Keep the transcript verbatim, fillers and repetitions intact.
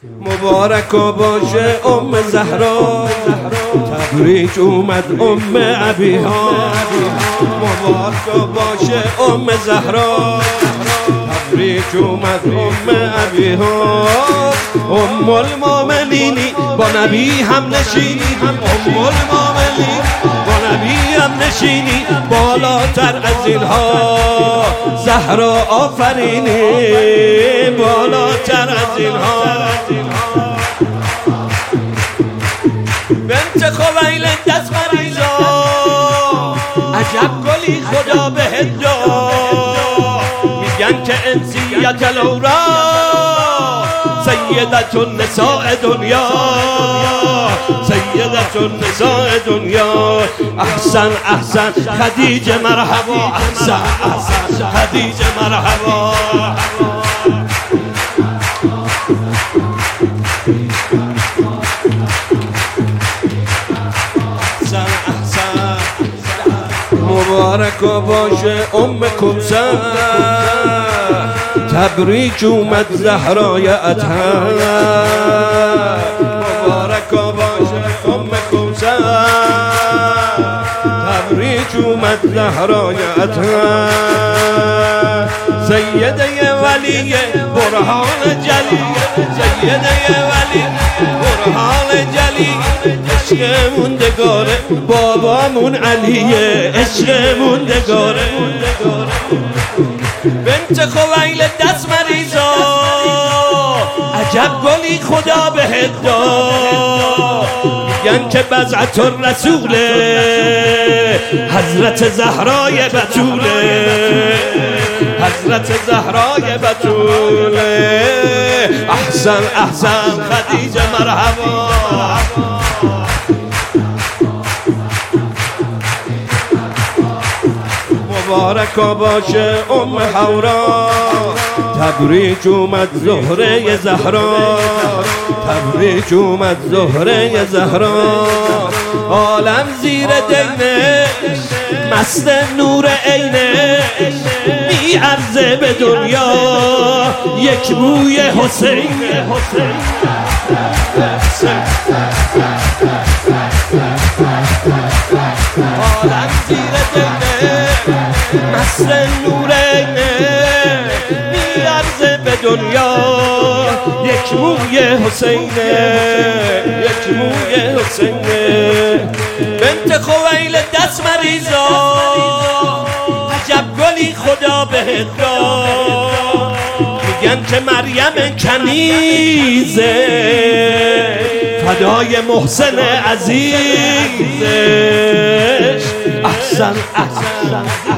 مبارک باشه ام زهرا، تبریک اومد ام ابیها. مبارک باشه ام زهرا، تبریک اومد ام ابیها. ام المؤمنینی با نبی هم نشینی، ام المؤمنین با نبی هم نشینی. بالاتر از اینها زهرا آفرینی، بالاتر از اینها. بنت خویلد دست مریضا، عجب گلی خدا بهت داد. میگن که انسیت الاورا سیدت النساء دنیا، سیدت النساء دنیا. احسن احسن خدیجه مرحبا، احسن احسن خدیجه مرحبا. مبارک باشه ام کلثر، تبریک اومد زهرای اطهر. مبارک باشه ام کلثر، تبریک اومد زهرای اطهر. سیده ولی برهان جلی، سیده ولی برهان جلی. عشق موندگاره بابامون علیه، عشق موندگاره. بنت خویلد دست مریضا، عجب گلی خدا بهت داد. میگن که بضعت الرسوله، حضرت زهرای بتوله، حضرت زهرای بتوله. احسن احسن خدیجه مرحبا. مبارک باشه ام حورا، تبریک اومد زهره زهرا، تبریک اومد زهره زهرا. عالم زیر دینه مست نور عینه، میارزه به دنیا یک موی حسین. عالم زیر دینه مست نور عینه، میارزه به دنیا یک موی حسینه، یک موی حسینه. بنت خویلد دست مریضا، عجب گلی خدا بهت داد. میگن که مریم کنیزه، فدای محسن عزیزش. احسن احسن